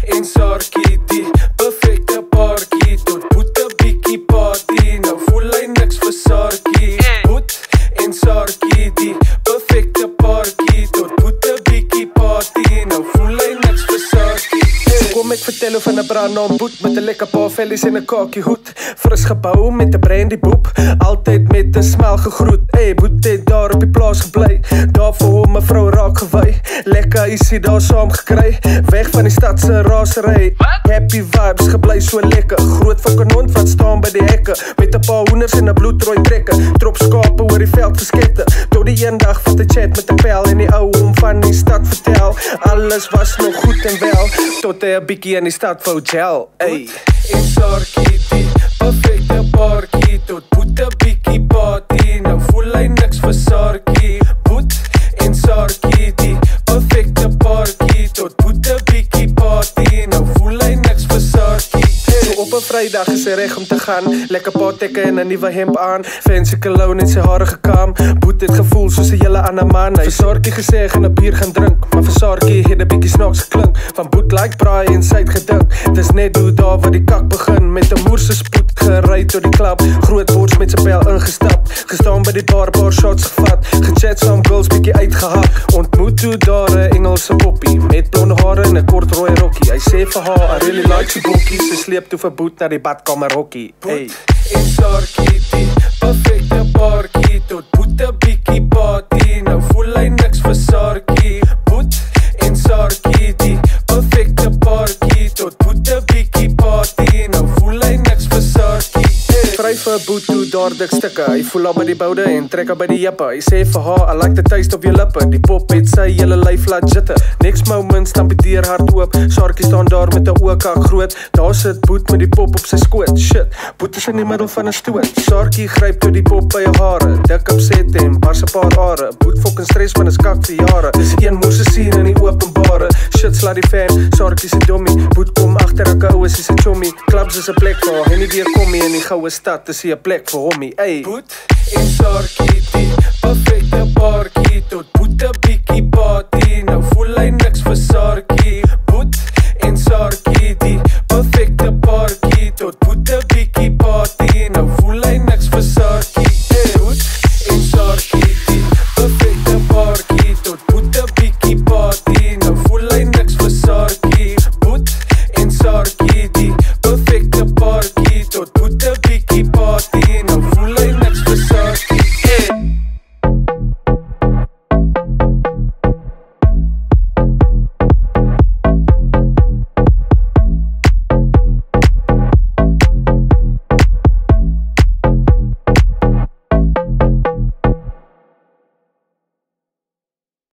en Sarkie, die perfecte paartjie, tot Boet 'n bietjie party, nou voel hy niks vir Sarkie. Boet en Sarkie, die perfecte paartjie, tot Boet 'n bietjie party, nou voel hy niks vir Sarkie. Kom ek vertel hoe van 'n brandnaam Boet, met 'n lekker paar vellies en 'n kakie hoed, fris gebou met 'n brandy boep, altyd met 'n smel gegroet. Boet het daar op die plaas gebly, daar vir hom 'n vrou raak gewy, lekker isie daar saam gekry, weg van die stad se rasery. Happy vibes, gebly so lekker, groot van kanon wat staan by die hekke, met 'n paar hoenders en 'n bloedrooi trekker, trop skape oor die veld geskette, tot die een dag van 'n chat met 'n pel en die ou hom van die stad vertel, alles was nog goed en wel, tot hy 'n bietjie in die stad wou gel. En Sarkie, die perfecte paartjie, tot Boet 'n bietjie party, nou voel hy niks vir Sarkie. Boet en Sarkie, die perfecte paartjie, tot Boet 'n bietjie party, nou voel hy niks vir Sarkie. So op 'n Vrydag is hy reg om te gaan, lekker paar tekke en 'n nuwe hemp aan, fancy cologne en sy hare gekaam. Boet het gevoel soos 'n hele ander man, hy vir Sarkie gesê hy gaan 'n bier gaan drink, maar vir Sarkie het 'n bietjie snaaks geklink, van Boet like braai en sy het gedink, dis net hoe daar waar die kak begin, met 'n moerse spoed gery tot die klub, groot bors met sy pel ingestap, gestaan by die bar, paar shots gevat, gechat saam girls bietjie uitgehak, ontmoet toe daar 'n Engelse poppie, met blonde hare en 'n kort rooi rokkie, hy sê vir haar, I really like you bokkie, sy sleep toe vir Boet na die badkamer hokkie. En Sarkie, die perfecte paartjie, tot Boet 'n bietjie party, nou voel hy niks vir Sarkie. Boet en Sarkie, die perfecte paartjie, tot Boet 'n bietjie party, nou voel hy niks vir Sarkie. Vry vir Boet toe daar dik stikke, hy voel al by die boude en trek al by die jippe, hy sê vir haar, I like the taste of your lippe, die pop het sy hele lyf laat jitte, next moment stamp die deur hard oop, Sarkie staan daar met 'n oorkak groot, daar sit Boet met die pop op sy skoot, shit, Boet is in die middel van 'n stoot, Sarkie gryp toe die pop by haar hare, dik opset en bars 'n paar are, Boet fucking stress van 'n skak vir jare, dis een moerse sien in die openbare, shit slaat die fan, Sarkie se dommie, Boet kom agter 'n oue sy se chommy, clubs is 'n plek vir haar, en nie weer kom nie in die goue stad, is hier 'n plek vir hommie, Boet en Sarkie, die perfecte paartjie, tot Boet 'n bietjie party, nou voel hy niks vir Sarkie.